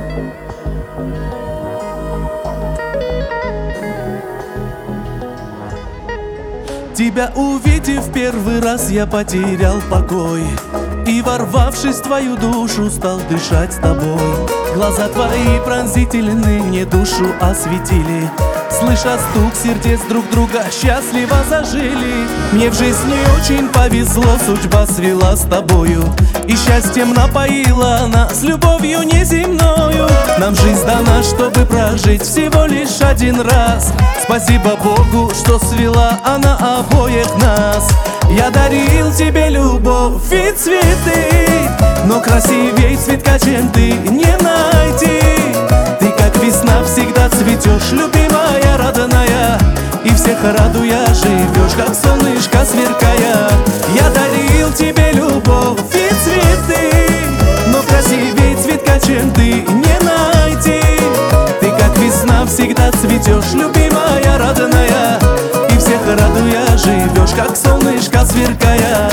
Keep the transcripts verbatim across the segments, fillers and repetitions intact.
Тебя увидев первый раз, я потерял покой, и, ворвавшись в твою душу, стал дышать с тобой. Глаза твои пронзительны мне душу осветили, слыша стук сердец друг друга, счастливо зажили. Мне в жизни очень повезло, судьба свела с тобою, и счастьем напоила нас любовью неземною. Нам жизнь дана, чтобы прожить всего лишь один раз. Спасибо Богу, что свела она обоих нас. Я дарил тебе любовь и цветы, но красивей цветка, чем ты, не найти. Ты как весна всегда цветешь, любимая, родная, и всех радуя живешь, как солнышко сверкая. Я дарил тебе любовь и цветы, но красивей цветка, чем ты, не найти. Ты как весна всегда цветешь, любимая, родная, и всех радуя живешь, как солнышко сверкая.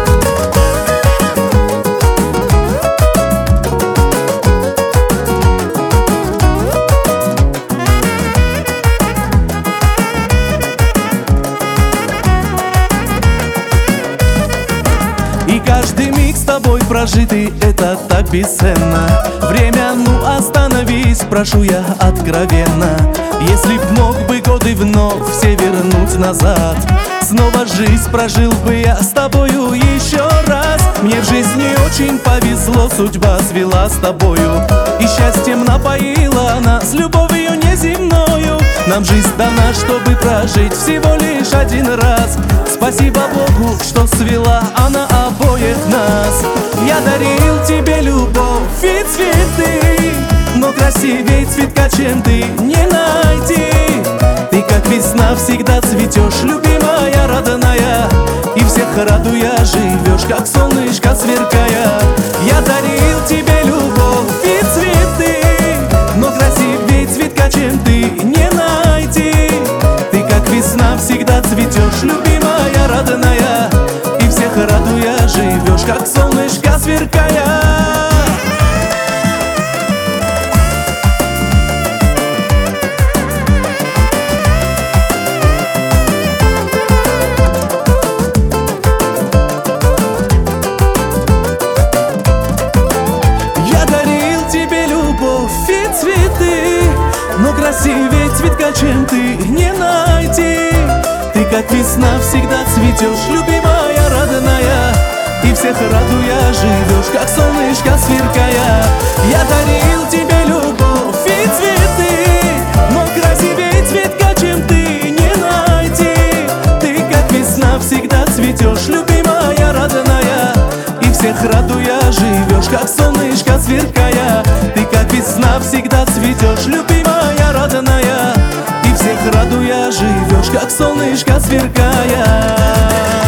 И каждый миг с тобой прожитый, это так бесценно. Время, ну остановись, прошу я откровенно. Если б мог бы годы вновь все вернуть назад, снова жизнь прожил бы я с тобою еще раз. Мне в жизни очень повезло, судьба свела с тобою, и счастьем напоила нас любовью неземною. Нам жизнь дана, чтобы прожить всего лишь один раз. Спасибо Богу, что свела она обоих нас. Я дарил тебе любовь и цветы, но красивей цветка, чем ты, не найти. Ты как весна всегда цветешь, любимая, родная, и всех радуя живешь, как солнышко сверкая. Я дарил тебе любовь и цветы, но красивей цветка, чем ты, не найти. Ты как весна всегда цветешь, любимая, родная, и всех радуя живешь, как солнышко сверкая. Но красивее цветка, чем ты, не найти. Ты как весна всегда цветешь, любимая, родная, и всех радуя живешь, как солнышко сверкая. Я дарил тебе любовь и цветы, но красивее цветка, чем ты, не найти. Ты как весна всегда цветешь, любимая, родная, и всех радуя живешь, как солнышко сверкая. Ты как весна всегда цветешь, любимая, родная, и всех радуя живешь, как солнышко сверкая.